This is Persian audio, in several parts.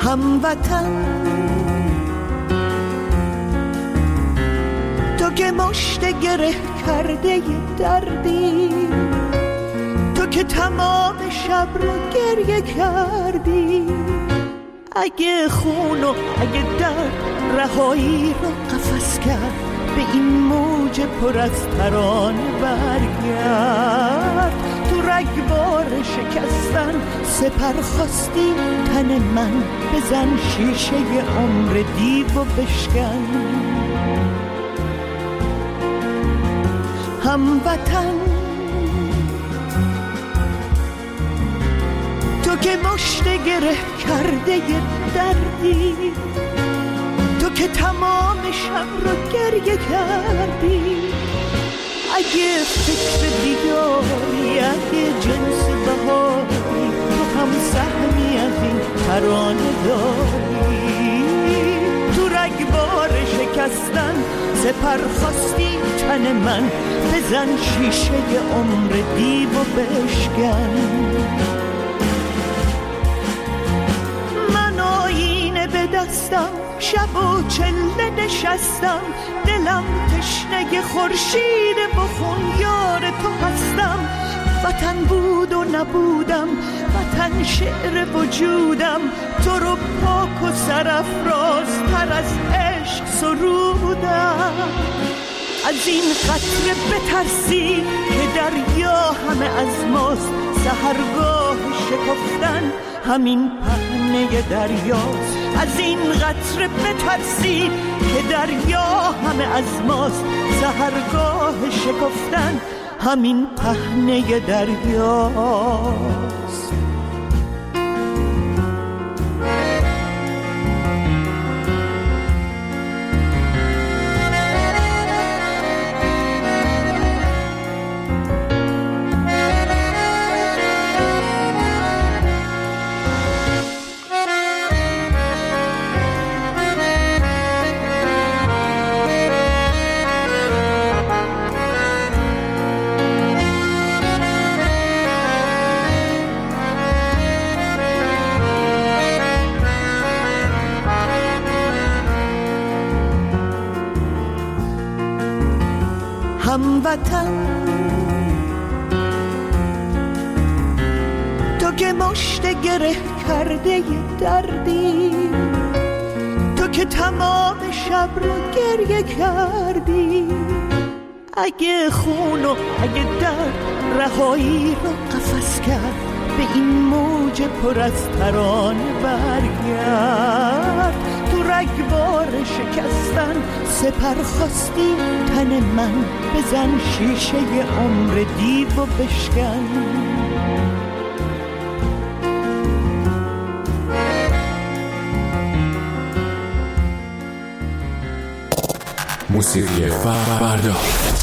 هموطن تو که مشت گره کرده دردی، تو که تمام شب رو گریه کردی، اگه خون و اگه درد رهایی رو قفس کرد، به این موج پر از ترانه برگرد. تو رگبار شکستن سپر خواستی تن من، بزن شیشه عمر دیو و بشکن. هموطن تو که مشت گره کرده دردی، تو که تمام شب رو گریه کردی، اگه فکر دیداری، اگه جنس بهاری، تو هم سهمی از این ترانه داری. تو رگبار شکستن سپر خواستی تن من، بزن شیشه عمر دیو و بشکن. من آینه به دستم، شب و چله نشستم، دلم تشنه خورشید بخون یار تو هستم. وطن بود و نبودم، وطن شعر وجودم، تو رو پاک و سرافرازتر از عشق سرودم. از این قطره بترسی که دریا همه از ماست، سحرگاه شکفتن همین پهنه دریاست. از این قطره بترسی که دریا همه از ماست، سحرگاه شکفتن همین پهنه دریاست. هموطن تو که مشت گره کرده دردی، تو که تمام شب رو گریه کردی، اگه خون و اگه درد رهایی رو قفس کرد، به این موج پر از ترانه برگرد. تو رگبار شکستن سپر خواستی تن من، بزن شیشه عمر دیو و بشکن. موسیقی فردا.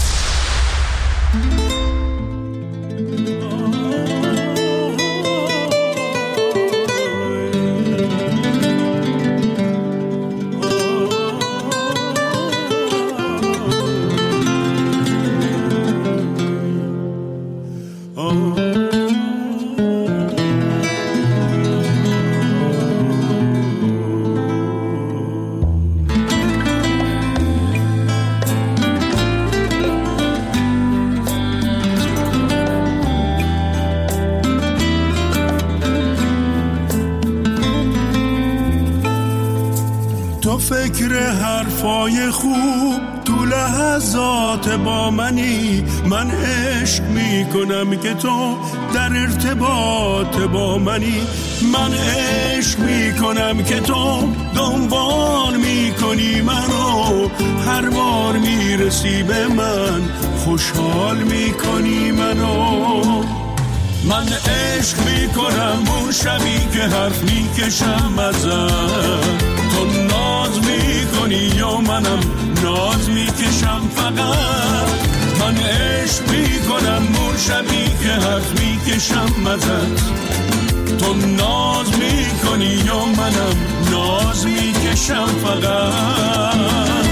فکر حرفای خوب تو لحظات با منی، من عشق میکنم که تو در ارتباط با منی، من عشق میکنم که تو دنبال میکنی منو، هر بار میرسی به من خوشحال میکنی منو. من عشق میکنم اون شبی که حرف میکشم ازت، تو ناز میکنی یا منم ناز میکشم فقط. من عشق میکنم اون شبی که حرف میکشم ازت، تو ناز میکنی یا منم ناز میکشم فقط.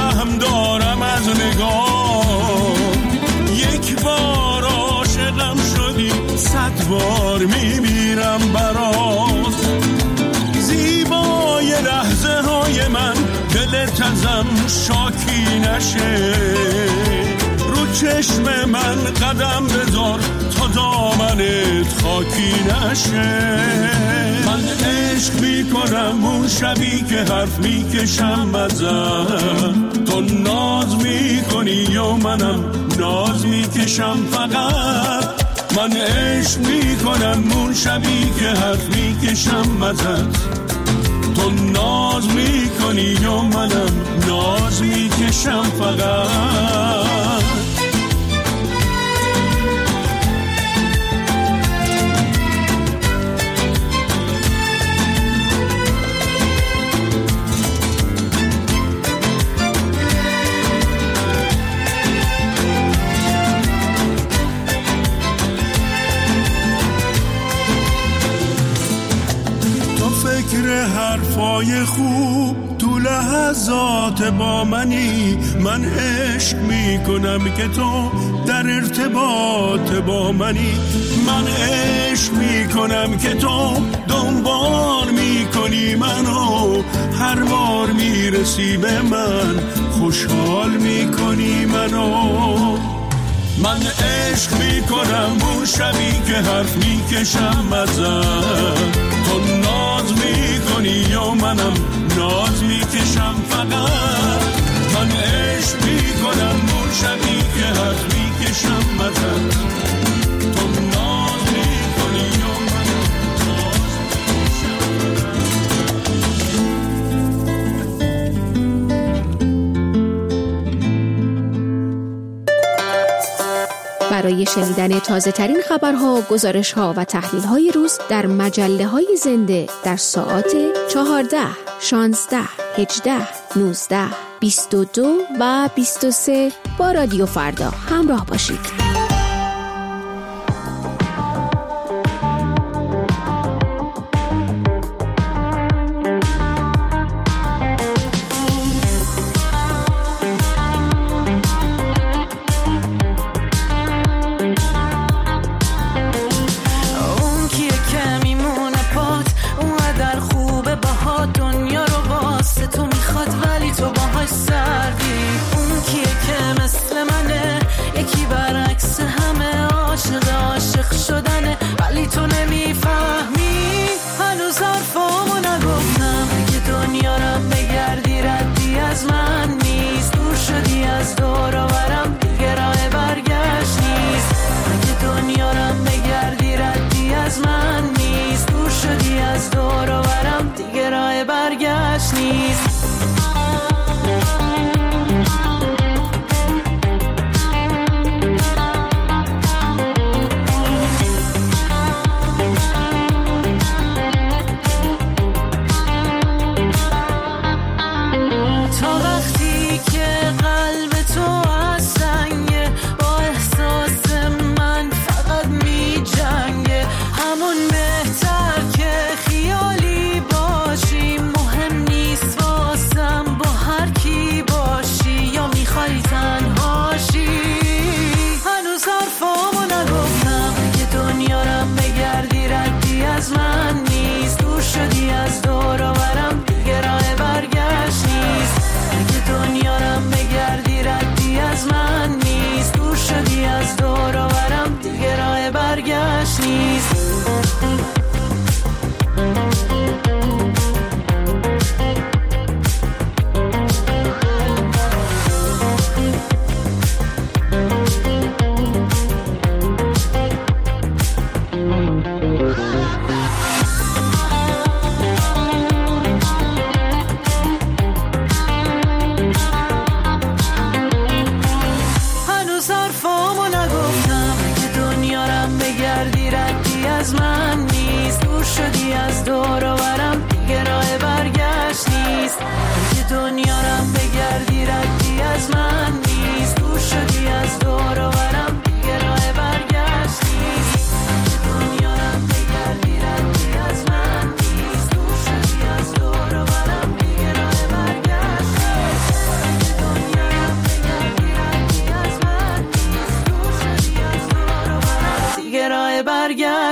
رحم دارم از نگاه. یک بار عاشقم شدی 100 بار میمیرم برات. زیبای لحظه های من دلت ازم شاکی نشه. رو چشم من قدم بذار تا دامنت خاکی نشه. من عشق میکنم اون شبی که حرف میکشم ازم. تو ناز میکنی یا منم ناز میکشم فقط. من عشق میکنم اون شبی که حرف میکشم ازت. تو ناز میکنی یا منم ناز میکشم فقط. فکر حرفای خوب تو لحظات با منی. من عشق میکنم که تو در ارتباط با منی. من عشق میکنم که تو دنبال میکنی منو. هر بار میرسی به من خوشحال میکنی منو. من عشق میکنم اون شبی که حرف میکشم ازم. تو ناز میکنی یا منم ناز میکشم فقط. من عشق میکنم اون شبی که حرف میکشم ازم. تو ناز میکنی یا منم ناز برای شنیدن تازه ترین خبرها، گزارش‌ها و تحلیل‌های روز در مجله‌های زنده در ساعات 14، 16، 18، 19، 22 و 23 با رادیو فردا همراه باشید. تو باهاش سردی. اون کیه که مثل منه، یکی برعکس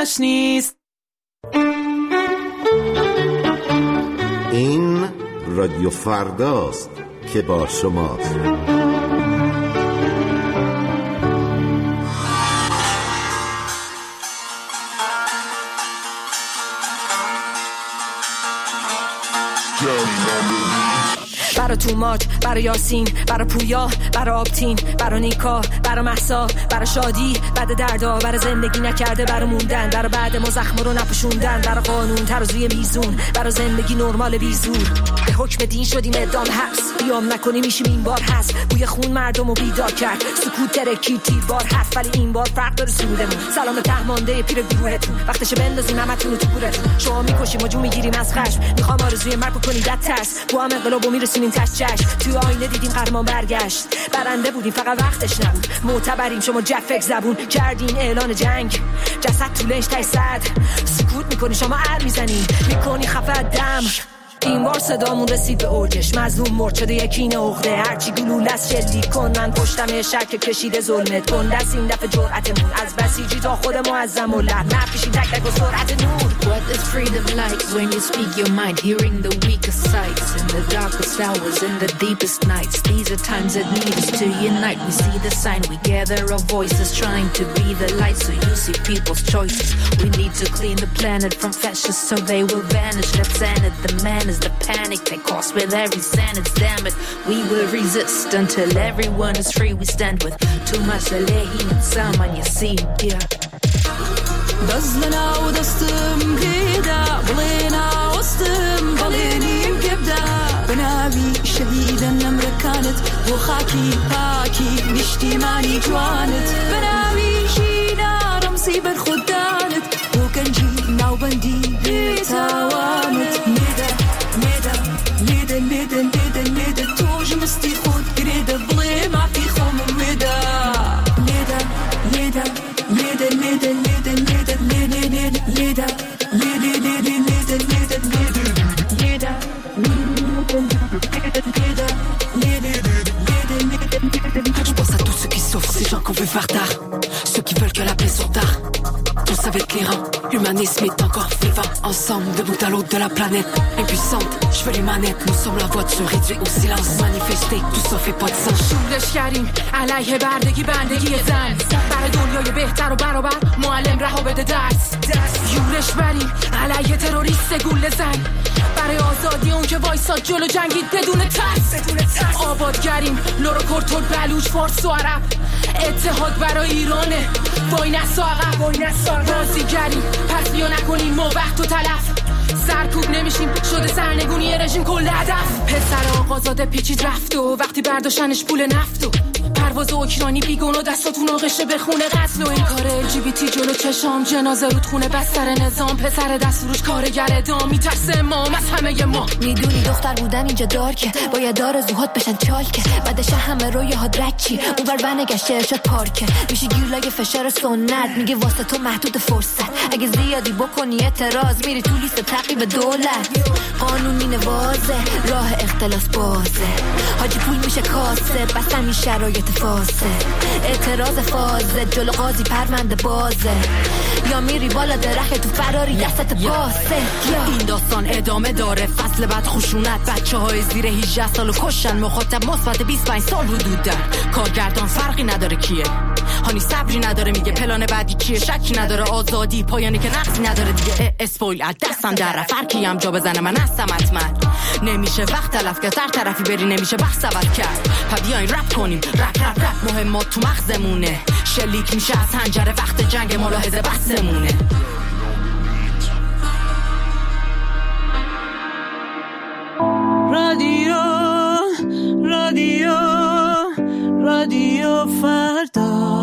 جاش نیست. این رادیو فرداست که با شماست. برا توماج، برا یاسین، برا پویا، برا آبتین، برا نیکا، برا محسا، برا شادی، بعد دردا، برا زندگی نکرده، برا موندن، برا بعد ما زخم رو نپوشوندن، برا قانون ترازوی میزون، برا زندگی نرمال بیزور. به حکم دین شدیم اعدام حبس، بیام نکنی میشیم این بار هست. بوی خون مردم رو بیدار کرد، سکوت ترکی تیربار هست، ولی این بار فرق داره سرودمون. سلام تهمانده پیر گروهتون، وقتش بندازیم همتون رو تو گورتون. شما میکشیم و جو میگیریم از خشم، میخوام آرزوی مرگ کنی دد ترس. با هم انقلابو میرسونیم تشجش. توی آینه دیدیم قهرمان برگشت، برنده بودیم فقط وقتش نبود. معتبریم شما جفک زبون کردین اعلان جنگ، جسد تو لنج تای صد. سکوت میکنی شما ار میزنی، میکنی خفه دم. این بار صدامون رسید به اوجش، مظلوم مرد شده یکین عقده. هرچی گلوله است شلیک کن، من پشتم شک کشیده ظلمت کن. دست این دفعه جرأتمون از بسیجی تا خود معظم و لحن نفکشیم تک تک و سرعت نور. What is freedom like when you speak your mind, hearing the weakest sights in the darkest hours, in the deepest nights? These are times that need us to unite. We see the sign, we gather our voices, trying to be the light so you see people's choices. We need to clean the planet from fascists so they will vanish. Let's end it, the man is the panic they cause with every sentence. Damn it, we will resist until everyone is free. We stand with too much Alehi and Salman Yassin, yeah. دزلنا ودستم قيدا بلينا وسطم بلينيم كبدا بنابي شديدا نمر كانت وخاكي باكي نشتيماني جوانت بنابي شينا رمسي بالخدانت وكنجي نوبندي بتاوانت ميدا ميدا ميدا ميدا ميدا ميدا توج مستي خود قريدا بلي ما في خوم ميدا ميدا ميدا ميدا ميدا ميدا ميدا ميدا Je pense à tous ceux qui souffrent, ces gens qu'on veut faire tard, ceux qui veulent que la paix sur tard. Tous avec les rangs, l'humanisme est encore vivant. Ensemble, de bout à l'autre de la planète, impuissante, je veux les manettes. Nous sommes la voix de se réduire au silence. Manifester, tout ça fait pas de sens. شورش کردیم علیه بردگی بندگی زن، برای دنیای بهتر و برابر. معلم رها بده درس، یورش بریم علیه تروریست گول زن، برای آزادی اون که وایساد جلو جنگید بدون ترس. آبادگریم لورو کرتول بلوچ فارس و عرب، اتحاد برای ایرانه وای نسا عقب. رازیگریم پس بیا نکنیم ما وقت و تلف، سرکوب نمیشیم شده سرنگونی رژیم کل هدف. پسر آقازاده پیچید رفت و وقتی برداشتنش پول نفت و پرواز اوکراینی بیگون و دستاتون آغشه به خونه قتل و این کار LGBT جلو چشام، جنازه رود خونه بستر نظام، پسر دستفروش کارگر ادام میترسه امام از همه ما. میدونی دختر بودن اینجا دارکه، باید آرزوهات بشن چالکه، بعدش همه رویاها درکی اون ور ونگشته ارشاد پارکه. میشه گیرلای فشار سنت، میگه واسه تو محدود فرصت، اگه زیادی بکنی اعتراض میری تو لیست تعقیب دولت. قانون مینه واضح، راه اختلاس بازه، حاجی پول میشه کاسه، بس همین شرایط فاسه. اعتراض فازه جلو قاضی پرونده بازه، یا میری بالا درخت تو فراری دستت باسه. این داستان ادامه داره، فصل بعد خشونت، بچه های زیر 18 سالو کشن، مخاطب مثبت 25 سال حدود دارن، کارگردان فرقی نداره کیه، هانی صبری نداره میگه پلان بعدی چیه، شکی نداره آزادی پایانی که نقصی نداره دیگه. اسپویل از دستم در رفت، فرقی هم جا بزنه من هستم حتما، نمیشه وقت تلف کرد، هر طرفی بری نمیشه بحث عوض کرد. پا بیاین رپ کنیم، رپ مهمات تو مغزمونه، شلیک میشه از حنجره وقت جنگ ملاحظه بسمونه. رادیو فردا.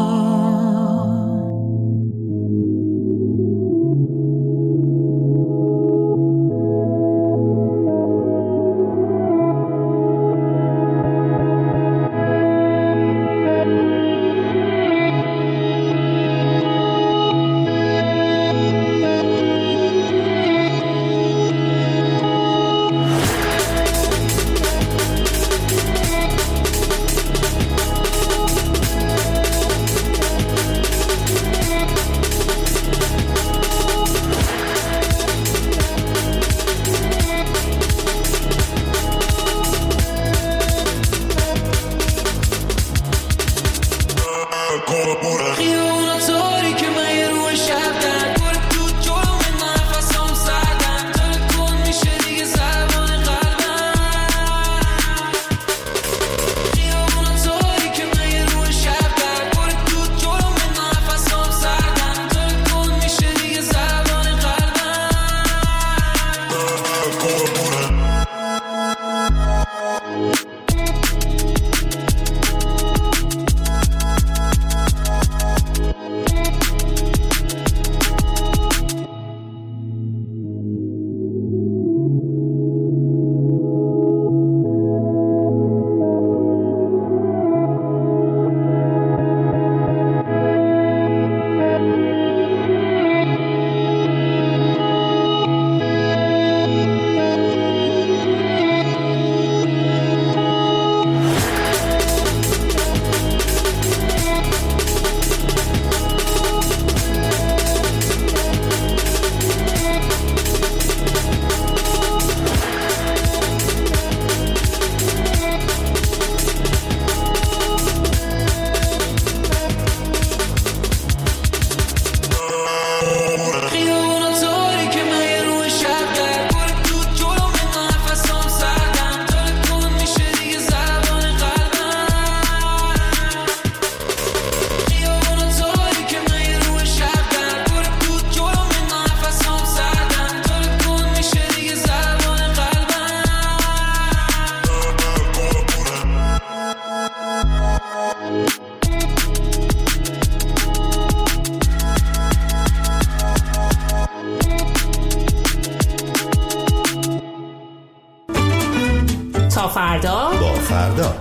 فردا.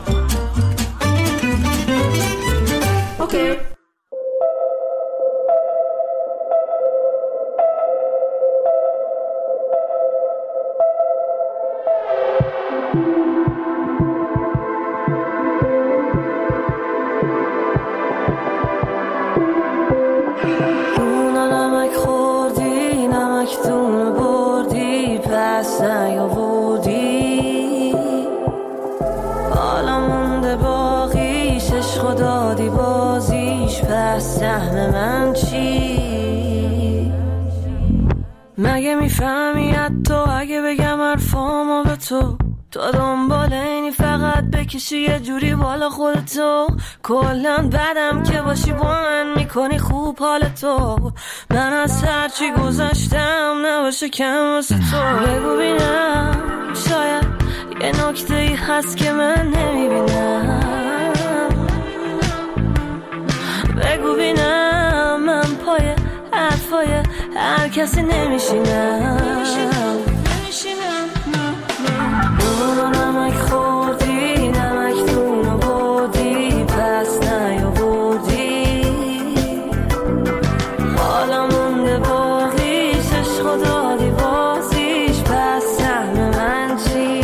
اوکی. سهم من چی؟ مگه میفهمی حتی اگه بگم حرفامو به تو دنبال اینی فقط بکشی یه جوری بالا خودتو کلن بدم که باشی با من میکنی خوب حالتو من از هرچی گذشتم نباشه کم واسه تو بگو بینم شاید یه نکته ای هست که من نمیبینم بگو بینم من پای حرفای هر کسی نمیشینم نون نمک خوردی نمک دونو بردی پس نیاوردی حالا مونده باقیش عشق دادی بازیش پس سهم من چی؟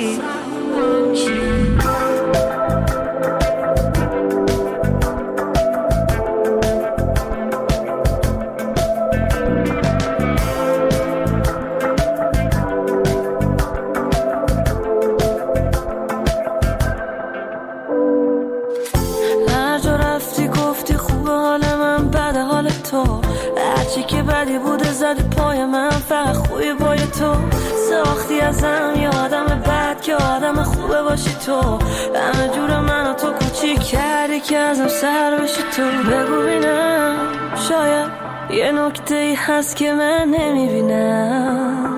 هرچی که بدی بوده زدی پای من فقط خوبی پای تو ساختی ازم یه آدم بد که آدم خوبه باشی تو همه جور منو تو کوچیک کردی که ازم سر بشی تو بگو بینم شاید یه نکته ای هست که من نمیبینم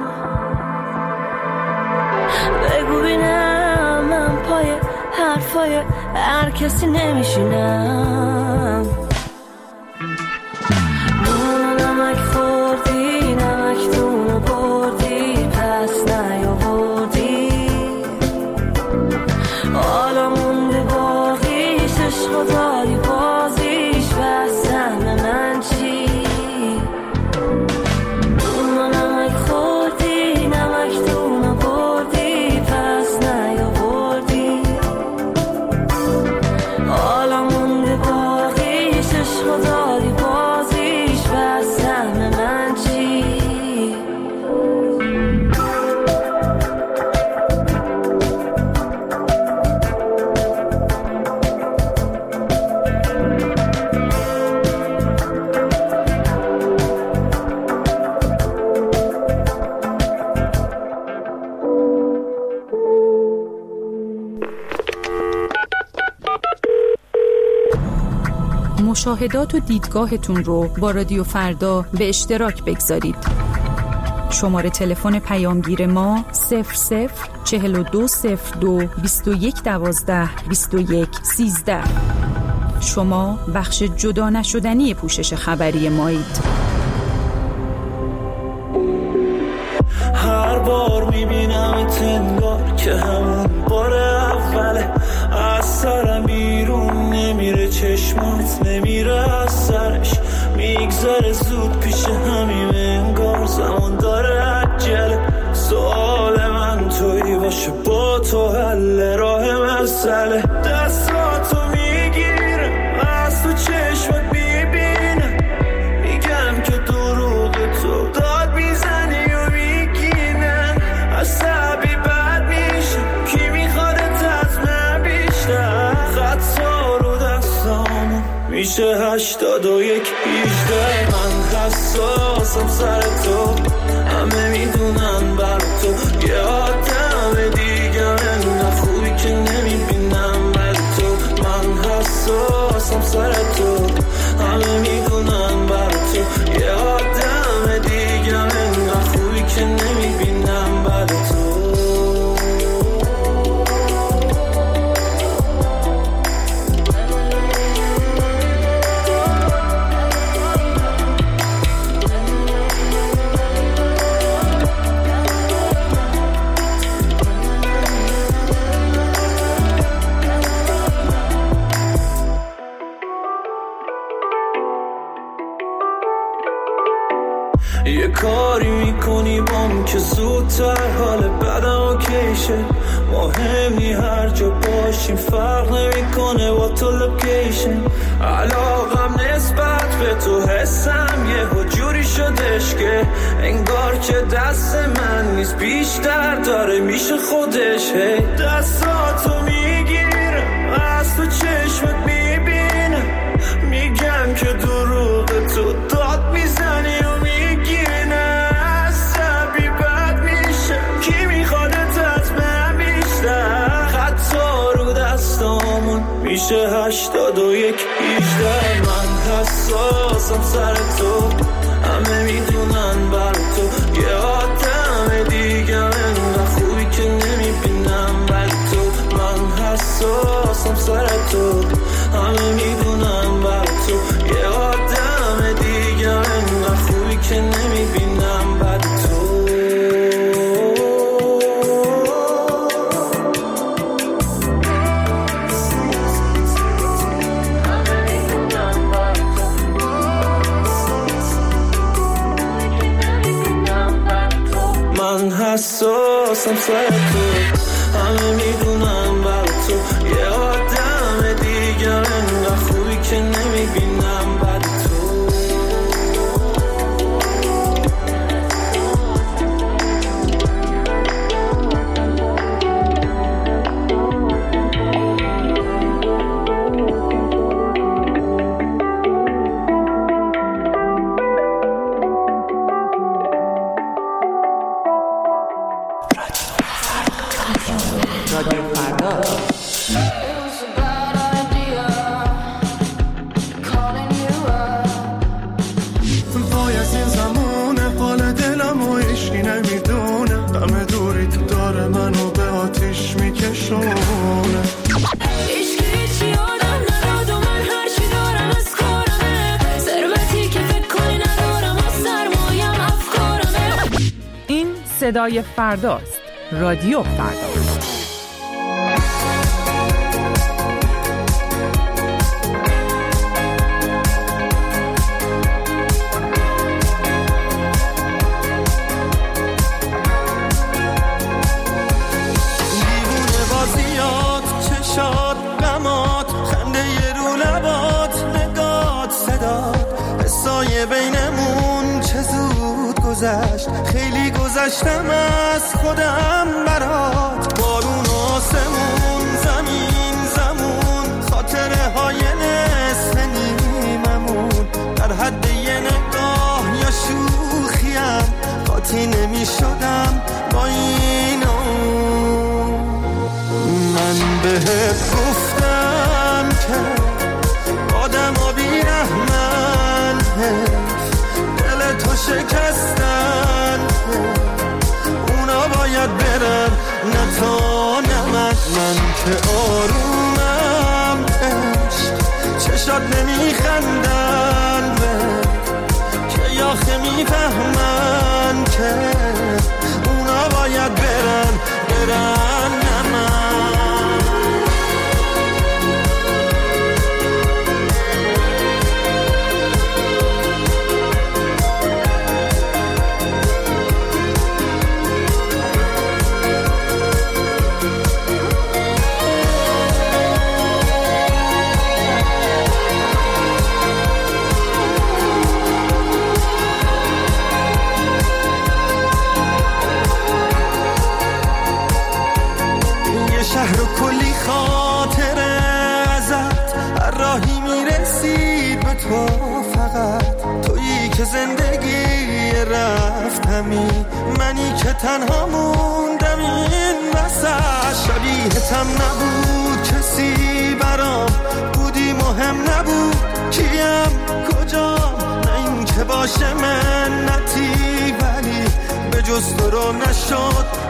بگو بینم من پای حرفای هر کسی نمیشینم نمک خوردی نمک دونو بردی پس نیاوردی حالا مونده باقیش عشق دادی بازیش پس سهم من چی؟ نمک خوردی نمک دونو بردی پس نیاوردی حالا مونده باقیش عشق دادی بازیش پس سهم من چی؟ مشاهدات و دیدگاهتون رو با رادیو فردا به اشتراک بگذارید. شماره تلفن پیامگیر ما 004202 2112 2113. شما بخش جدا نشدنی پوشش خبری مایید. هر بار میبینم تنگار که همون بار اوله از سرم بیرون نمیره چشمات نمیره از سرش میگذره زود پیش همیم انگار زمان داره عجله سوال من توی باشه با تو حل راه مسئله دستاتو میگیرم از تو چشمت میبینم میگم که دروغ تو داد میزنی و میگینم عصبی بد میشه کی میخواد از من بیشتر خطا رو دستامو میشه 81 18 من حساسم سر تو همه میدونن بر تو یه آدم دیگه من خوبی که نمیبینم بر تو من حساسم سر تو همه میدونن بر تو یه آدم دیگه من خوبی که نمیبینم بر تو کاری میکنی بام که زودتر حال بدم اوکیشه. مهمی هر جا باشیم فرق نمیکنه با تو لوکیشن. علاقم نسبت به تو حسم یه جوری شدش که انگار که دست من نیست بیشتر داره میشه خودش. دستاتو میگیرم از تو چشمت میبینم میگم که دروغ تو داد میزنی و میگی نه عصبی بد میشم کی میخواد تطمئن بیشتر. خطا رو دستامون میشه 81 18. من حساسم سر تو همه میدونن بر تو یه آدم دیگه انقدر خوبی که نمیبینم بر تو. من حساسم سر تو همه میدونن بر تو یه آدم دیگه انقدر خوبی که نمیبینم بر تو. من حساسم سر تو همه میدونم بر تو یه آدم دیگه انقدر خوبی که نمیبینم بر تو. صدای فرداست. رادیو فردا. خیلی گذشتم از خودم برات. بارون آسمون زمین زمون خاطره های نصف نیممون در حد یه نگاه یا شوخیم قاطی نمی شدم با اینو. من بهت گفتم که آدم ها بی رحمن دل تو شکستن اونا باید برن نه تا نه من که آرومم عشق چشات نمیخندن که یاخه میفهمن که اونا باید برن نه من. شهر و کلی خاطره ازت هر راهی میرسید به تو. فقط تویی که زندگی رفتمی منی که تنها موندم این وسط. شبیهتم نبود کسی برام بودی مهم نبود کیم کجام نه این که باشه منتی ولی به جز تو رو نشد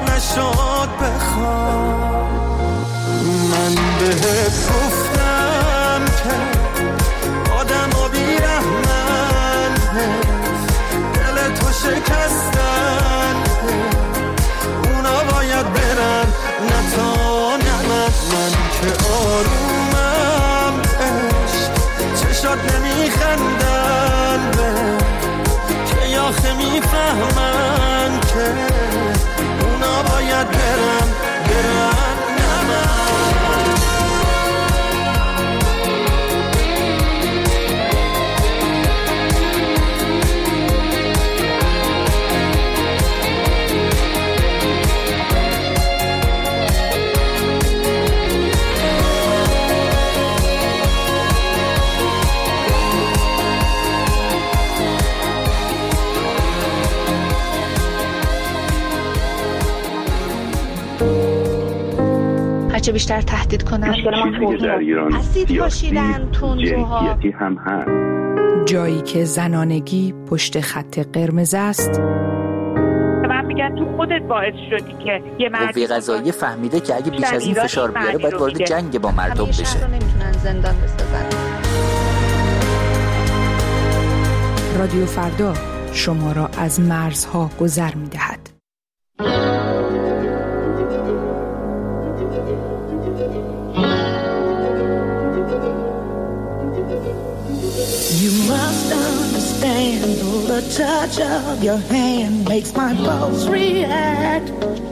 بخوام. من بهت گفتم که آدم ها بی رحمن دل تو شکستن اونا باید برن نه تا نه من که آرومم عشق چشات نمیخندن که یاخه میفهم بفهمن که اونا باید برن نه من. هرچه بیشتر تهدید کنن در ایران اسید پاشیدن، جنسیتی هم هست. جایی که زنانگی پشت خط قرمز است. من میگن تو خودت باعث شدی که یه قوه قضاییه فهمیده که اگه بیش از این فشار بیاره باید وارد جنگ با مردم بشه. همیشه رو نمیتونن زندان بسازن. رادیو فردا شما را از مرزها گذر می‌دهد. You must understand, though the touch of your hand makes my pulse react,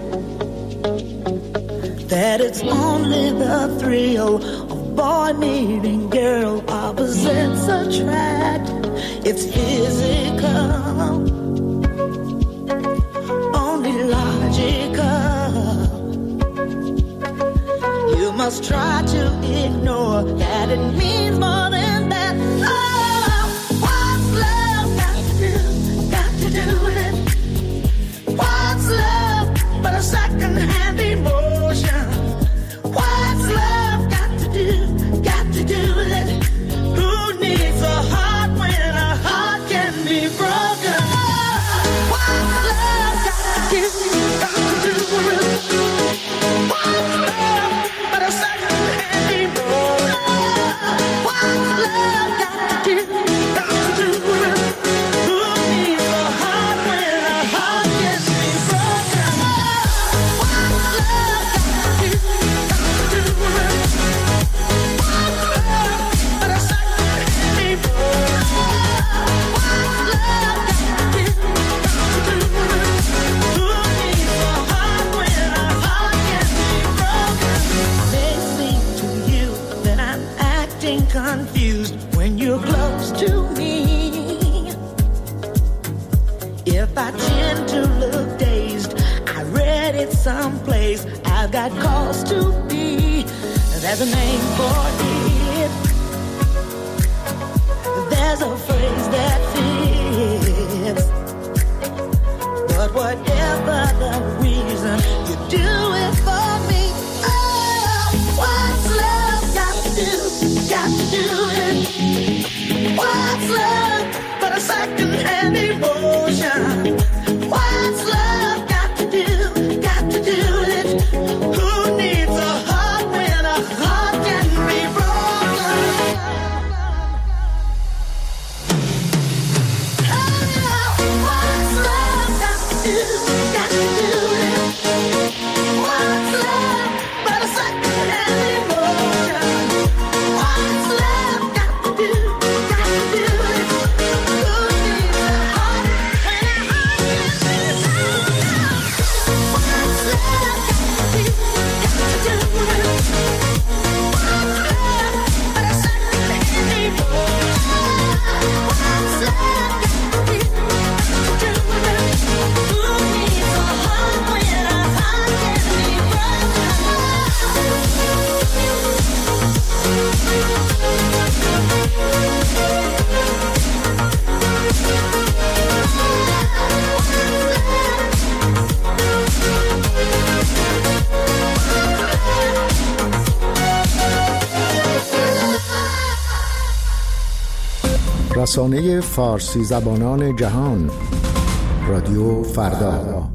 that it's only the thrill of boy meeting girl opposites attract. It's physical, only logical. You must try to ignore that it means more than that. Oh, what's love got to do with it? What's love but a second-hand emotion? What's love got to do with it? Who needs a heart when a heart can be broken? What's love got to do with it? What's love but a second-hand emotion? What's love got to do with it? Who needs a heart when a heart can be broken? What's love got to do with it? What's love but a second-hand emotion? What's love got to do with it? Who needs a heart when a heart can be broken? May seem to you that I'm acting confused when you're close to me. If I tend to look dazed, I read it someplace. I've got cause to be. There's a name for it. There's a phrase that fits. But whatever the reason, you do it for me. Oh, what's love got to do it? What's love but a second-hand emotion? What's love got to do it? Who needs a heart when a heart can be broken? Oh, what's love got to do it? What's love but a second-hand emotion? What's love got to do it? Who needs a heart when a heart can be broken? What's love got to do it? What's love but a second-hand emotion? What's love got to do it? Who needs a heart when a heart can be رسانه فارسی زبانان جهان، رادیو فردا.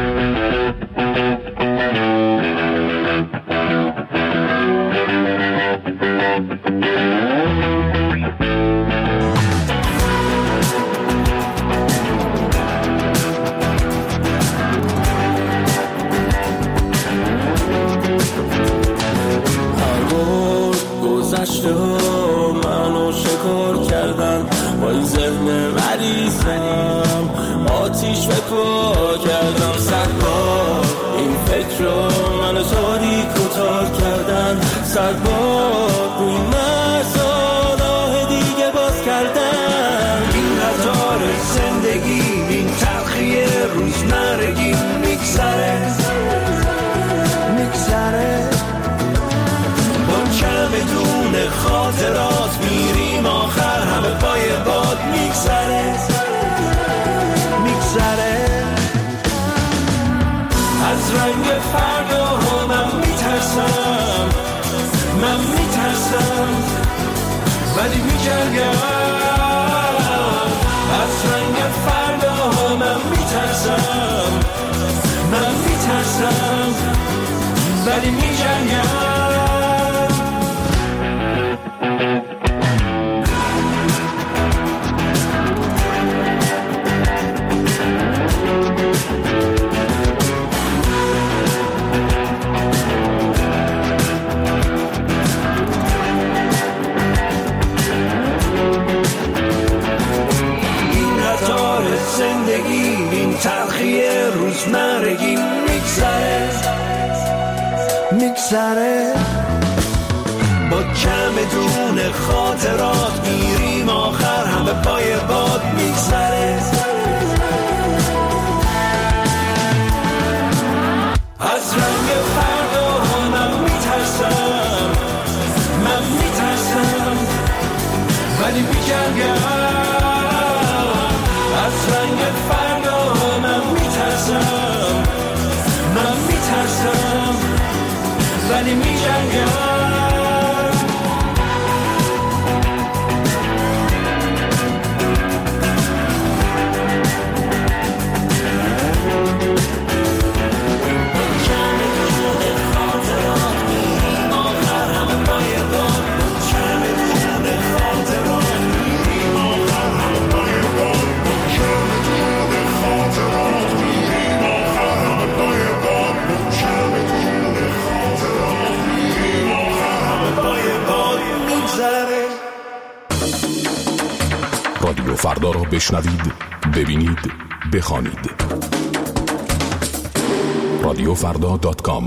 گذشته ها منو شکار کردن با این ذهن مریضم، آتیش پیش فکر کردم 100 بار این فکر رو من تاریک و تار کردن 100 بار روی مرزا راه دیگه باز کردن این قطار زندگی این تلخی روزمرگی میگذره با چمدون خاطرات میریم آخر همه پای باد میگذره از رنگ فردا من میترسم ولی میجنگم از رنگ فردا من میترسم ولی میجنگم این تلخی روزمرگی میگذره با چمدون خاطرات میریم آخر همه پای باد میگذره از رنگ فردا من میترسم ولی میجنگم از رنگ فردا من میترسم ولی میجنگم رادیو فردا را بشنوید، ببینید، بخوانید. radiofrda.com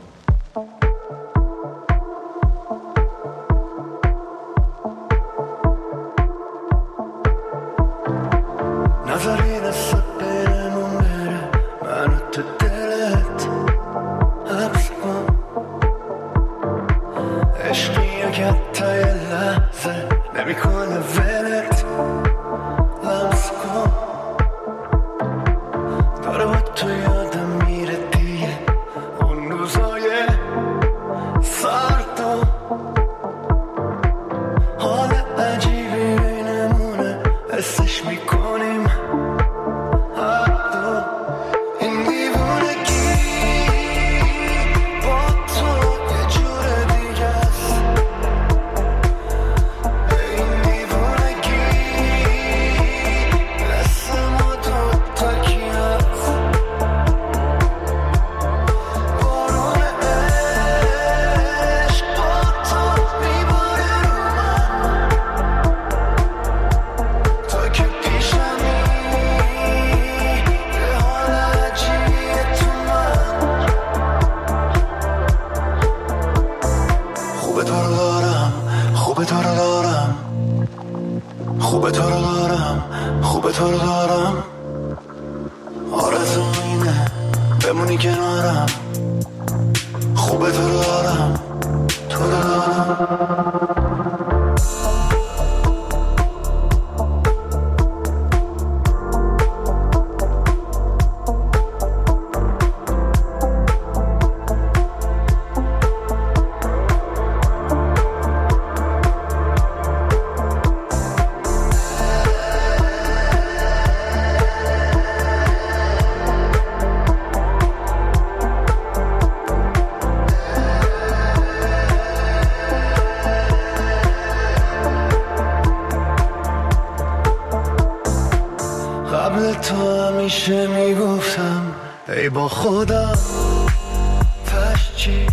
همیشه میگفتم ای با خودم پس چی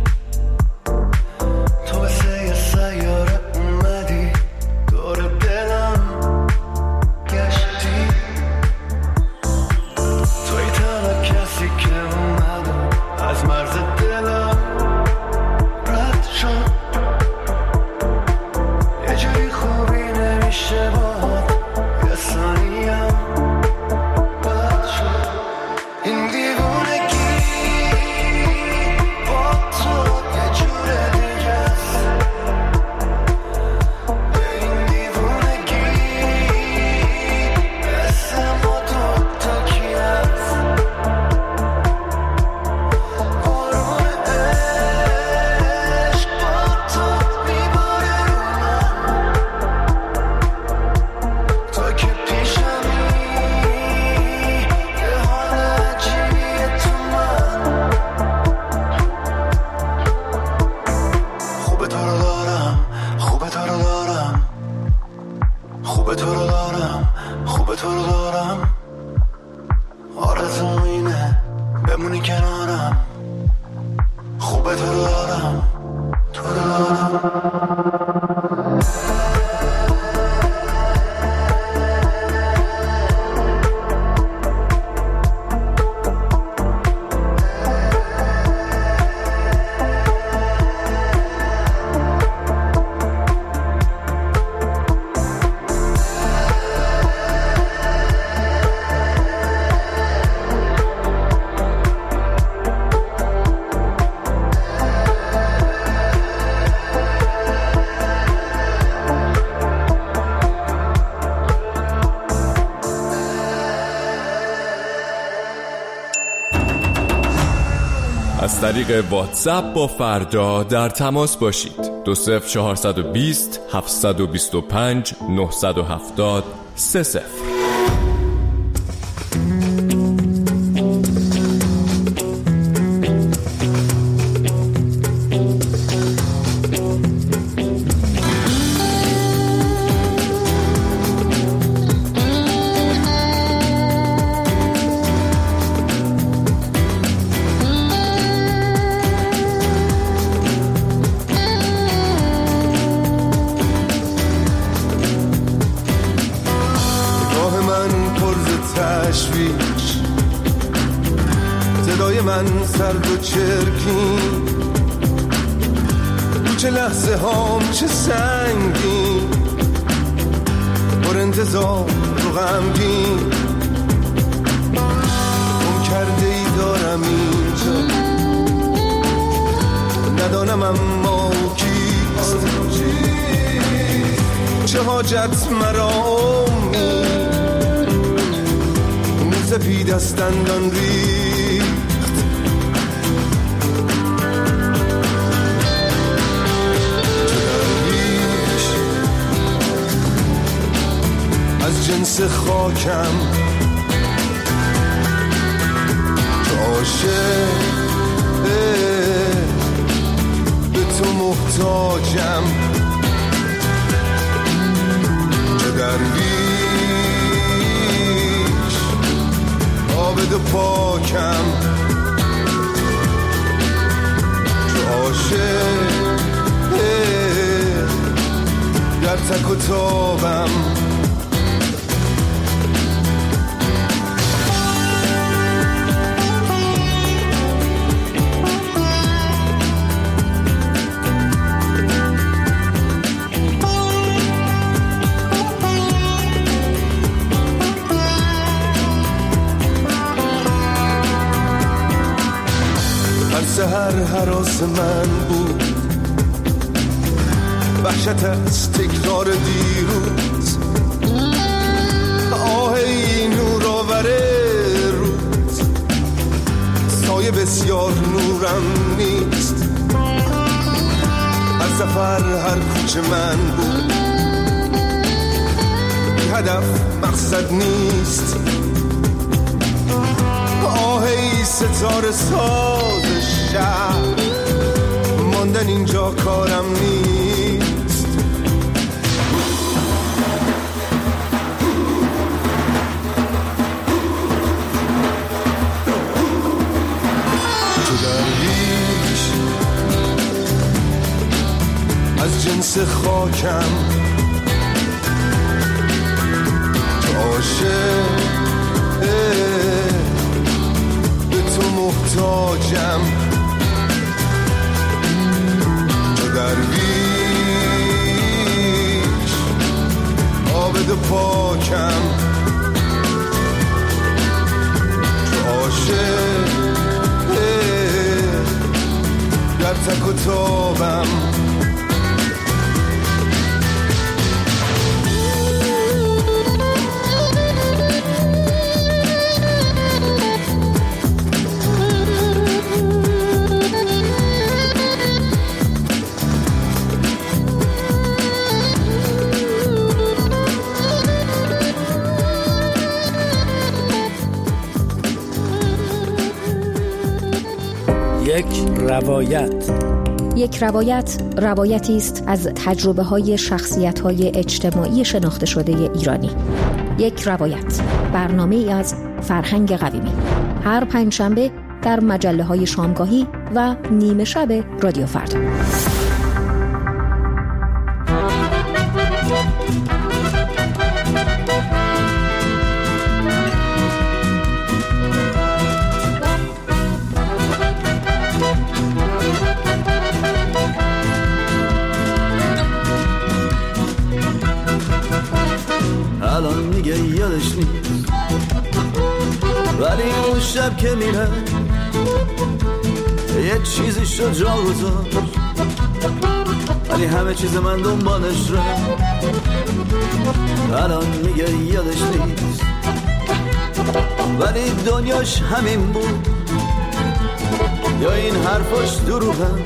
تو مثل یه سیاره اومدی دور دلم گشتی خوبه تو رو دارم، خوبه تو رو دارم، آرزوم اینه بمونی کنارم، خوبه تو رو دارم، تو رو دارم. از طریق واتساپ با فردا در تماس باشید. 20420 725 970 30. صدای من سرد و چرکین، چه لحظه هام چه سنگین، پر انتظار و غمگین، گم کرده ای دارم اینجا، ندانم اما کیست، چه حاجت مرا امید، سپید از دندان ریخت، چه درویش از جنس خاکم، چه عاشق به تو محتاجم، چه درویش عابد و پاکم، چو عاشق در تک و تابم، سحر هراس من بود، وحشت از تکرار دیروز، آه این نورآور روز، سایه بسیار نورم نیست، از سفر هر کوچه من بود، بی هدف مقصد نیست، آه ای ستاره ساز شهر، ماندن اینجا کارم نیست، تو درویش از جنس خاکم، تو عاشق به تو محتاجم، تو درویش عابد و پاکم، تو عاشق در تک و تابم، یک روایت، یک روایت روایتی است از تجربه‌های شخصیت‌های اجتماعی شناخته شده ایرانی. یک روایت، برنامه‌ای از فرهنگ قویمی. هر پنجشنبه در مجله‌های شامگاهی و نیمه شب رادیو فردا. الان میگه یادش نیست، ولی اون شب که میره یه چیزی شد جا گذاشت، ولی همه چیز من دنبالش رو. الان میگه یادش نیست، ولی دنیاش همین بود، یا این حرفاش دروغه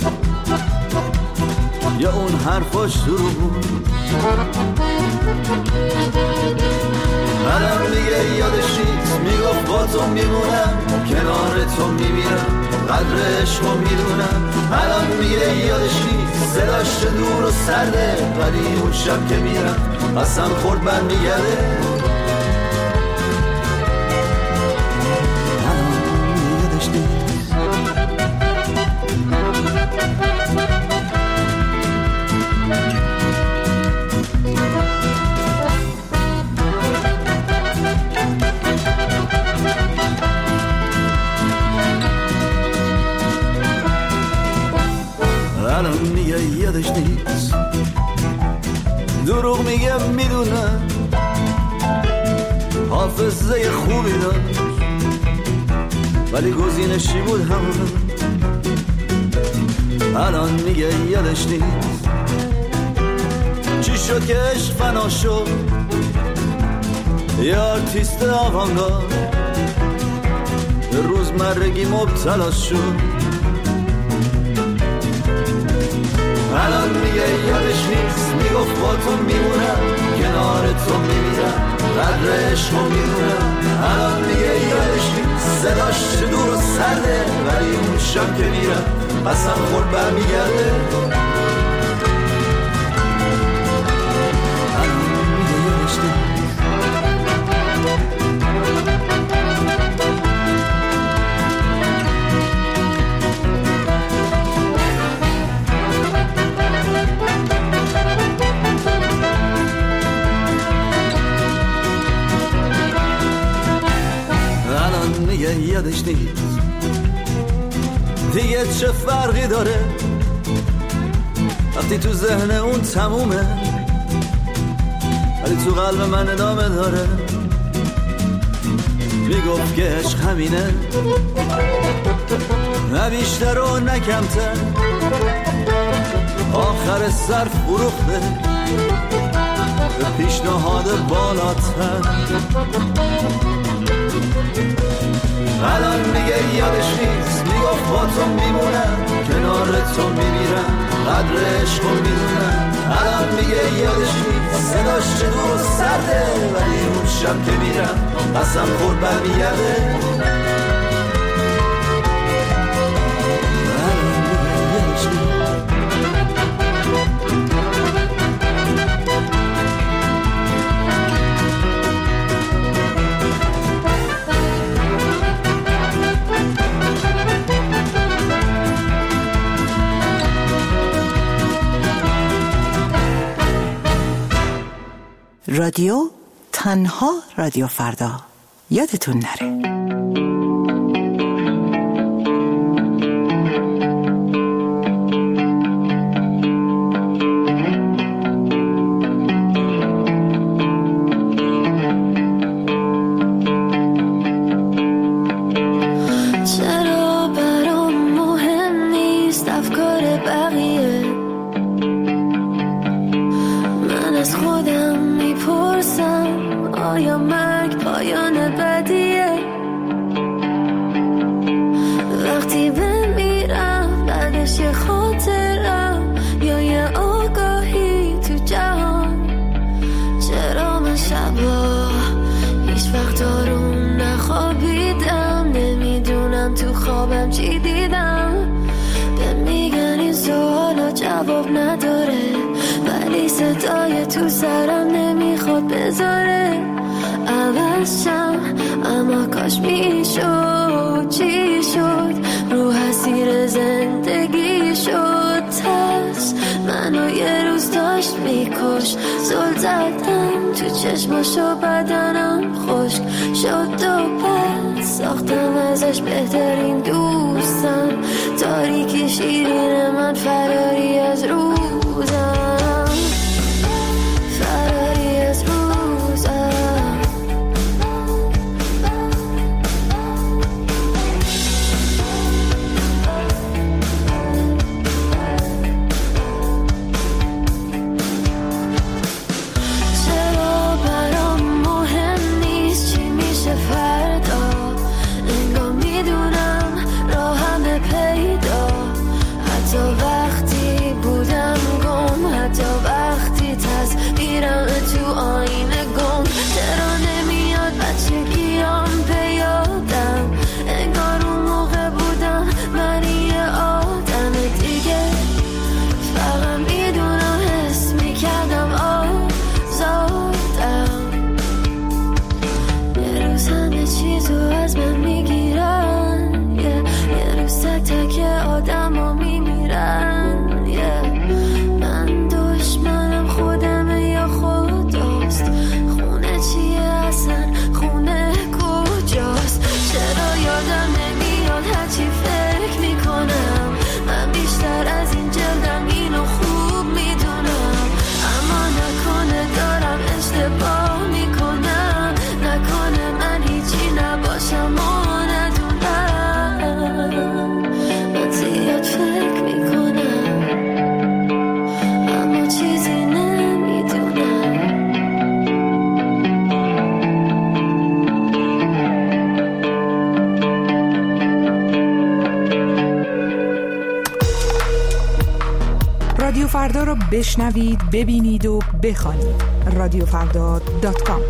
یا اون حرفاش دروغ بود. الان دیگه یادش نیست، میگفت با تو میمونم، کنار تو میمیرم، قدر عشقو میدونم. الان میگه یادش نیست، صداش دور و سرده، ولی اون شب که میرم قسم خورد برمیگرده. الان یادش نیست. الان میگه یادش نیست، دروغ میگه میدونم، حافظه خوبی داشت ولی گزینشی بود همون. الان میگه یادش نیست، چی شد که عشق فنا شد، یه آرتیست آوانگارد به روزمرگی مبتلا شد. الان میگه یادش نیست، میگفت با تو میمونم، کنار تو میمیرم، قدر عشقو میدونم. الان میگه یادش نیست، صداش دور و سرده، ولی اون شب که میرم قسم خورد برمیگرده. الان میگه یادش نیست. میگه یادش نیست، دیگه چه فرقی داره وقتی تو ذهن اون تمومه، ولی تو قلب من ادامه داره. میگفت که عشق همینه، نه بیشتر و نه کمتر، آخر سر فروخته به پیشنهاد بالاتر. الان میگه یادش نیست، میگفت با تو میمونم، کنار تو میمیرم، قدر عشقو میدونم. الان میگه یادش نیست، صداش دور و سرده، ولی اون شب که میرم قسم خورد برمیگرده. رادیو تنها رادیو فردا، یادتون نره. چرا برام مهم نیست افکار بقیه، من از خودم میپرسم آیا مرگ پایان بدیه؟ جواب نداره، ولی صدای تو سرم نمیخواد بذاره عوض شم، اما کاش میشد. چی شد؟ رو حسیر زندگی شد ترس، منو یه روز داشت میکش. زل زدم تو چشماشو، بدنم خشک شد و پس ساختم ازش بهترین دوستم. تاریکی شیرین من، فراری از روزم، فراری از روزم. رادیو فردا رو بشنوید، ببینید و بخوانید. radiofrda.com.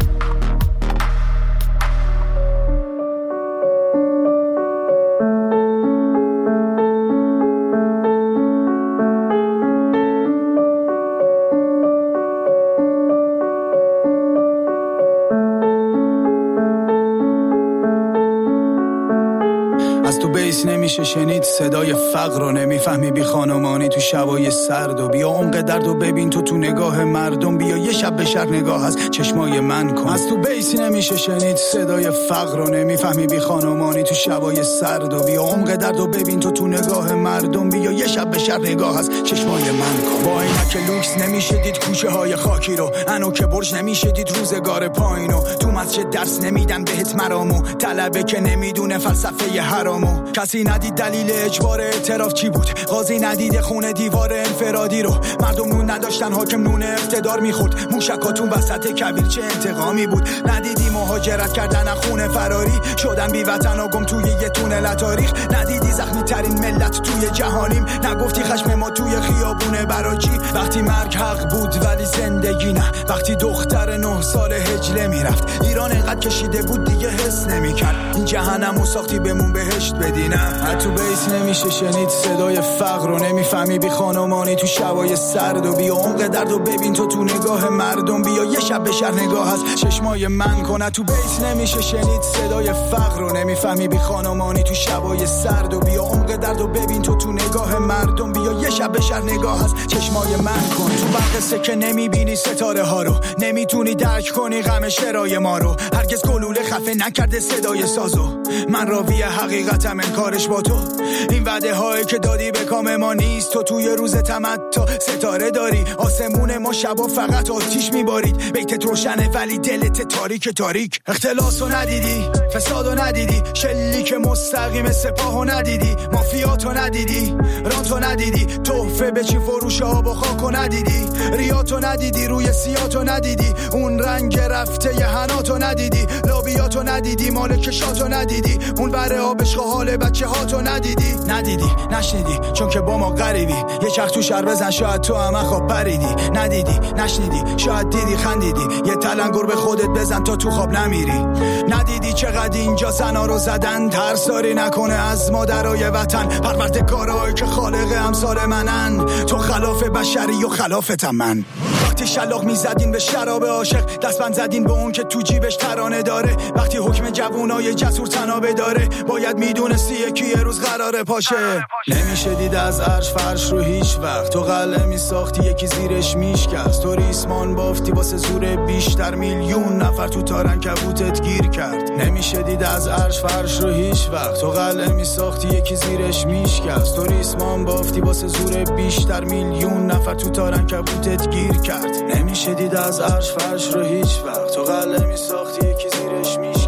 نمیشه شنید صدای فقر رو، نمیفهمی بی خانمانی تو شبای سرد. و بیا عمق درد و ببین تو نگاه مردم، بیا یه شب به شهر نگاه از چشمای من کن. از تو بیس نمیشه شنید صدای فقر رو، نمیفهمی بی خانمانی تو شبای سرد. و بیا عمق درد و ببین تو نگاه مردم، بیا یه شب به شهر نگاه از چشمای من کن. با عینک لوکس نمیشه دید کوچه های خاکی رو، انو که برج نمیشه دید روزگار پایینو. تو مسجد درس نمیدن بهت مرامو، طلبه که نمیدونه فلسفه حرامو. کسی ندید دلیل اجبار اعتراف چی بود، قاضی ندید خونه دیوار انفرادی رو. مردم نون نداشتن، حاکم نون اقتدار میخورد. موشکاتون وسط کویر چه انتقامی بود. ندیدی مهاجرت کردن از خونه فراری، شدن بی وطن و گم توی یه تونل تاریخ. ندیدی زخمی ترین ملت توی جهانیم، نگفتی خشم ما توی خیابونه براچی. وقتی مرگ حق بود ولی زندگی نه، وقتی دختر 9 سال هجله میرفت. ایران اینقدر کشیده بود دیگه حس نمیکرد، این جهنمو ساختی بمون بهشت بدی نه. تو بیس نمیشه شنید صدای فقر رو، نمیفهمی بی خانمانی تو شبای سرد. و بیا عمق درد و ببین تو نگاه مردم، بیا یه شب به شهر نگاه از چشمای من کن. تو بیس نمیشه شنید صدای فقر رو، نمیفهمی بی خانمانی تو شبای سرد. و بیا عمق درد و ببین تو نگاه مردم، بیا یه شب به شهر نگاه از چشمای من کن. تو برقصه که نمیبینی ستاره ها رو، نمیتونی درک کنی غم شرای ما رو. هرگز گلوله خفه نکرده صدای سازو، من راوی حقیقتم انکارش با تو. این وعده هایی که دادی به کام ما نیست، تو توی روز تمتع ستاره داری. آسمون ما شبا فقط آتیش میبارید، بیتت روشنه ولی دلت تاریک تاریک. اختلاسو ندیدی، فسادو ندیدی، شلیک مستقیم سپاهو ندیدی، مافیاتو ندیدی، رانتو ندیدی، تحفه به چی فروش آب و خاکو ندیدی، ریاتو ندیدی، روی سیاتو ندیدی، اون رنگ رفته ی حناتو ندیدی، لابیاتو ندیدی، مالکشاتو ندیدی. ندیدی اون بره آبش حال بچه ها تو ندیدی نشنیدی چون که با ما غریبی یه چرخ تو شهر بزن شاید تو هم خواب پریدی ندیدی نشنیدی شاید دیدی خندیدی یه تلنگر به خودت بزن تا تو خواب نمیری ندیدی چقدر اینجا زنا رو زدن ترساری نکنه از مادرای وطن پروردگارایی که خالق امثال منن تو خلاف بشری و خلافتم من وقتی شلاق میزدین به شراب عاشق دستبند زدین به اون که تو جیبش ترانه داره وقتی حکم جوونای جسور تنابه داره باید میدونستی یکی یه روز قراره پاشه نمیشه دید از عرش فرش رو هیچ وقت تو قلعه میساختی یکی زیرش میشکست تو ریسمان بافتی واسه زور بیشتر میلیون نفر تو تارن کبوتت گیر کرد نمیشه دید از عرش فرش رو هیچ وقت تو قلعه میساختی یکی زیرش میشکست تو ریسمان بافتی واسه زور بیشتر میلیون نفر تو تارن کبوتت گیر کرد نمیشه دید از عرش فرش رو هیچ وقت تو قلعه میساختی یکی زیرش میشکست